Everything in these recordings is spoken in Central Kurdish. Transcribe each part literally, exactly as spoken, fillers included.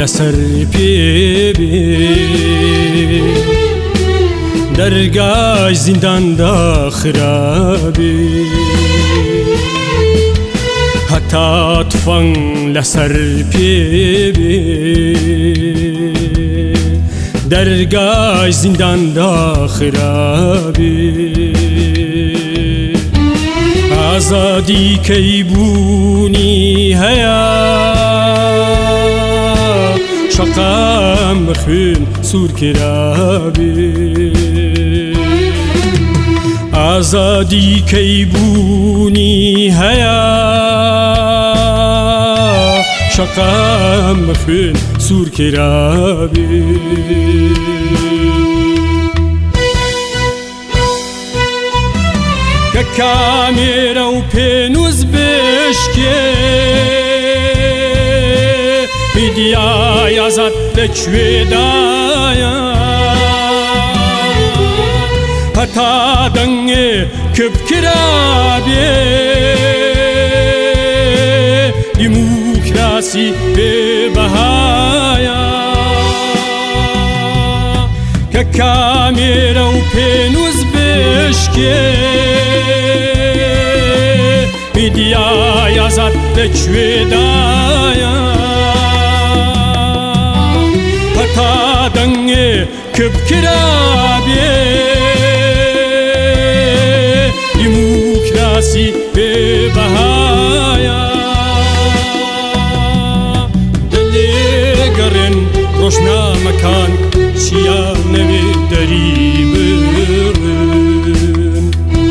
لەسەر پێبێ دەرگای زینداندا خرابێ هەتا تفەنگ لەسەر پێبێ دەرگای زینداندا خرابێ ئازادی کەیبوونی هەیە شەقام بە خوێن سوور کرابێ ئازادی کەیبوونی هەیە شەقام بە خوێن سوور کرابێ کە کامێرە و پێنووس بشکێ میدیای ئازاد لەکوێدایە هەتا دەنگێ کە بکرابێ دیموکراسی بێبەهایە کە کامێرە و پێنووس بشکێ میدیای ئازاد لەکوێدایە هەتا دەنگێ کە بکرابێ دیموکراسی بێبەهایە دەلێگەڕێن ڕۆژنامەکان چیا نەوێ دەری بڕن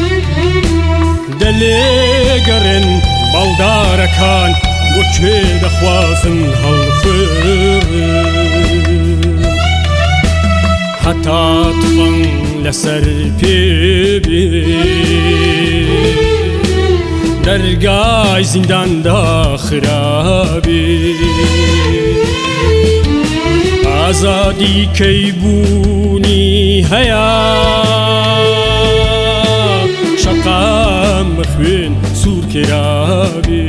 دەلێگەڕێن باڵدارەکان بۆ کوێ دەخوازن هەڵفرن هەتا تفەنگ لەسەر پێبێ دەرگای زینداندا خرابێ ئازادی کەیبوونی هەیە شەقام بە خوێن سوور کرابێ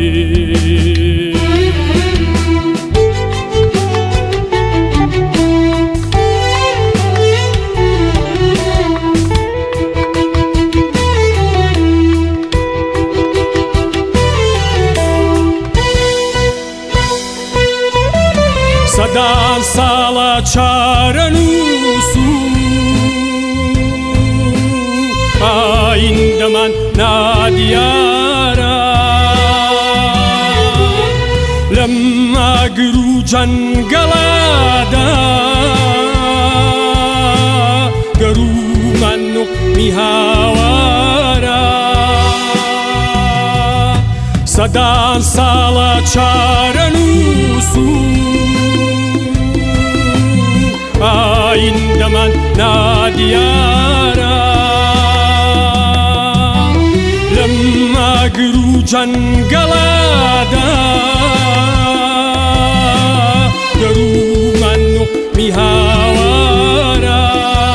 سەدان ساڵە چارەنووس و ئایندەمان نادیارە لەم ئاگر و جەنگەڵادا گەرومان نوقمی هاوارە سەدان ساڵە چارەنووس و ئایندەمان نادیارە لەم ئاگر و جەنگەڵادا گەرومان نوقمی هاوارە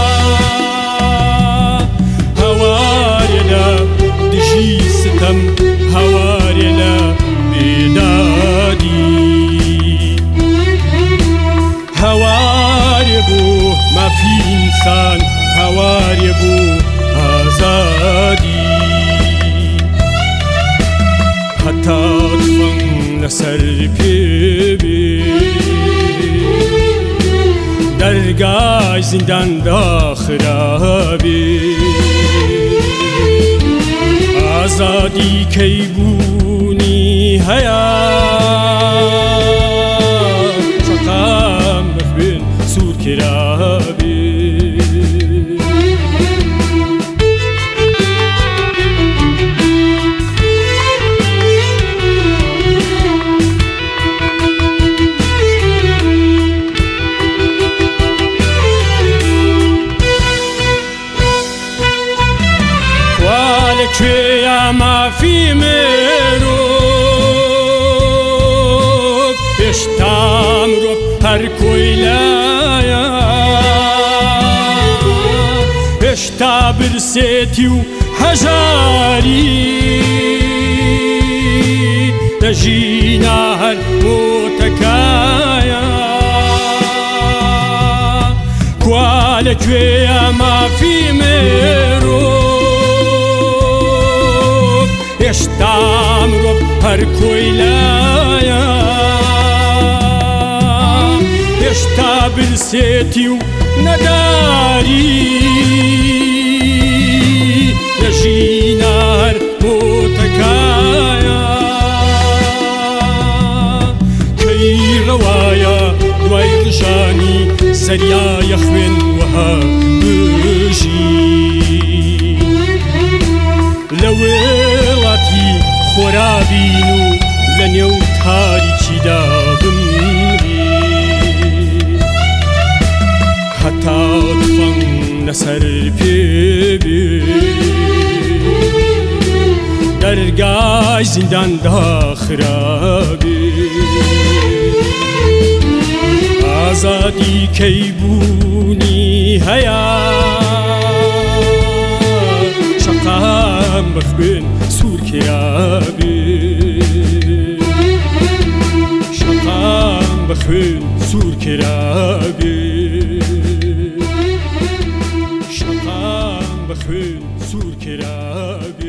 هەوارێ لە دژی ستەم هەوارێ لە بێدادی هەوارێ بۆ مافی ئینسان هەوارێ بۆ ئازادی هەتا تفەنگ لەسەر پێبێ دەرگای زینداندا خرابێ ئازادی کەیبوونی هەیە شەقام بە خوێن سوور کرابێ لەکوێیە مافی مرۆڤ هێشتا مرۆڤ هەر کۆی لایە هێشتا برسێتی و هەژاری دەژینە هەر مۆتەکایە لەکوێیە مافی مرۆڤ هێشتا مرۆڤ هەر کۆی لایە هێشتا برسێتی و نەداری لە ژینە هەر مۆتەکایە کەی ڕەوایە دوای ڕژانی زەریایە خوێن وەها بژی لە وێڵاتی خۆرابین و لە نێو تاریکیدا بمری هەتا تفەنگ لەسەر پێبێ دەرگای زینداندا خرابێ ئازادی کەیبوونی هەیە شەقام بە خوێن سوور کرابێ شەقام بە خوێن سوور کرابێ شەقام بە خوێن سوور کرابێ